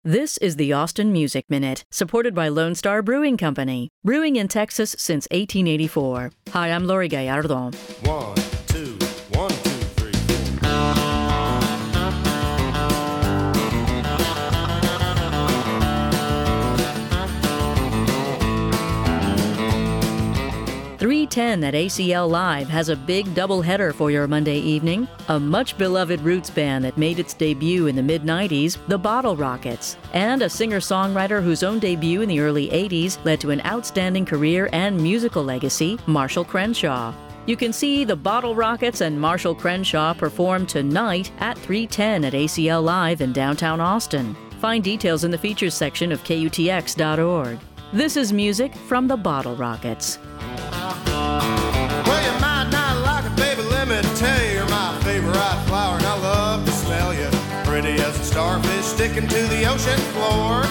This is the Austin Music Minute, supported by Lone Star Brewing Company, brewing in Texas since 1884. Hi, I'm Lori Gallardo. 1, 2, 1, 2, 3, 4. 3:10 at ACL Live has a big doubleheader for your Monday evening. A much-beloved roots band that made its debut in the mid-90s, the Bottle Rockets, and a singer-songwriter whose own debut in the early 80s led to an outstanding career and musical legacy, Marshall Crenshaw. You can see the Bottle Rockets and Marshall Crenshaw perform tonight at 3:10 at ACL Live in downtown Austin. Find details in the features section of KUTX.org. This is music from the Bottle Rockets. Well, you might not like it, baby, let me tell you, you're my favorite flower, and I love to smell you. Pretty as a starfish sticking to the ocean floor.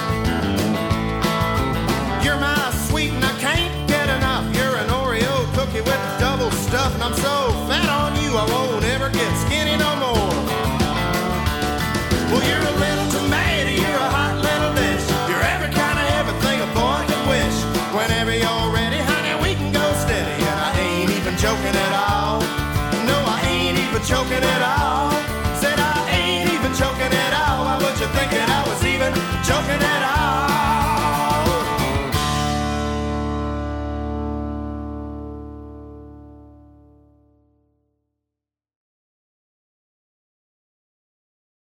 You're my sweet and I can't get enough. You're an Oreo cookie with double stuff, and I'm so